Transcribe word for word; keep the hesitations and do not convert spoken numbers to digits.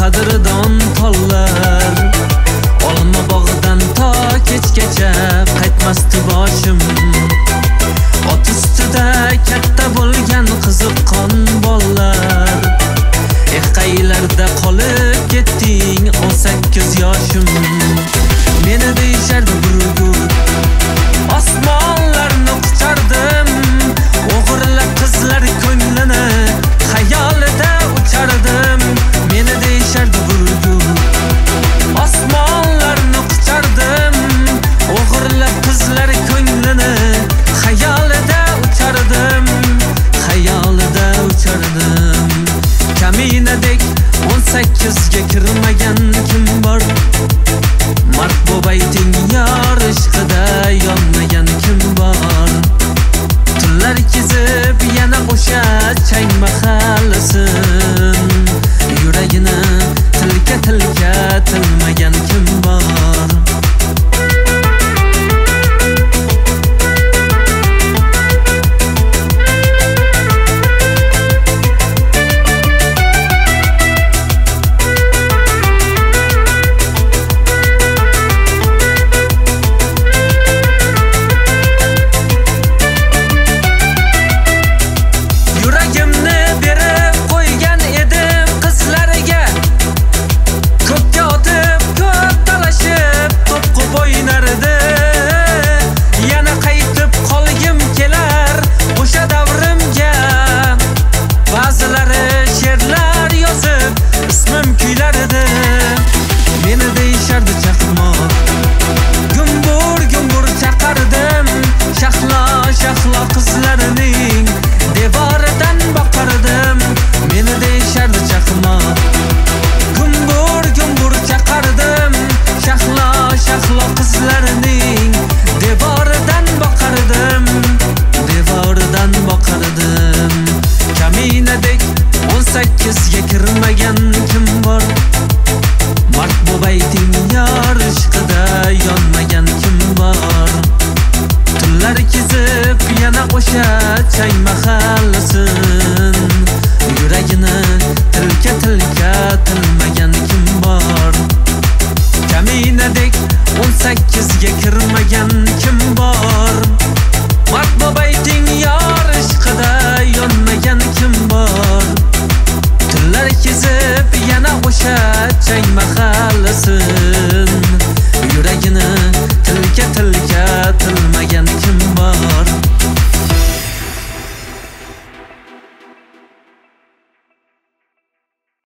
qadrdon tollar. Olma bog'idan to kechgacha qaytmasdi boshim. Ot ustida katta bo'lgan qiziqqon bollar. Eh qaylarda qolib ketding o'n sakkiz yoshim. Meni deyishardi burgut, osmonlarni quchardim. O'g'irlab qizlar ko'nglini xayolida uchardim. Meni deyishardi burgut, osmonlarni quchardim. O'g'irlab qizlar ko'nglini xayolida uchardim. Xayolida uchardim. Kaminadek o'n sakkizga kirmagan kim bor? Mard bo'bayting yor ishqida yonmagan kim bor? Tunlar kezib yana o'sha chang mahallasin. Yuragini tilka tilka tilmagan kim bor? Qizlarining devoridan boqardim. Meni deyishardi chaqmoq, gumbur gumbur chaqardim. Shahlo shahlo qizlarining devoridan boqardim. Devoridan boqardim. Kaminadek o'n sakkizga kirmagan kim bor? Mard bo'bayting yor ishqida yonmagan kim bor? Tunlar kezib yana o'sha chang mahallasin. Yuragini tilka tilka tilmagan kim bor? Kaminadek o'n sakkizga kirmagan kim bor? Mard bo'bayting yor ishqida yonmagan kim bor? Tunlar kezib yana o'sha chang mahallasin. Yuragini tilka tilka tilmagan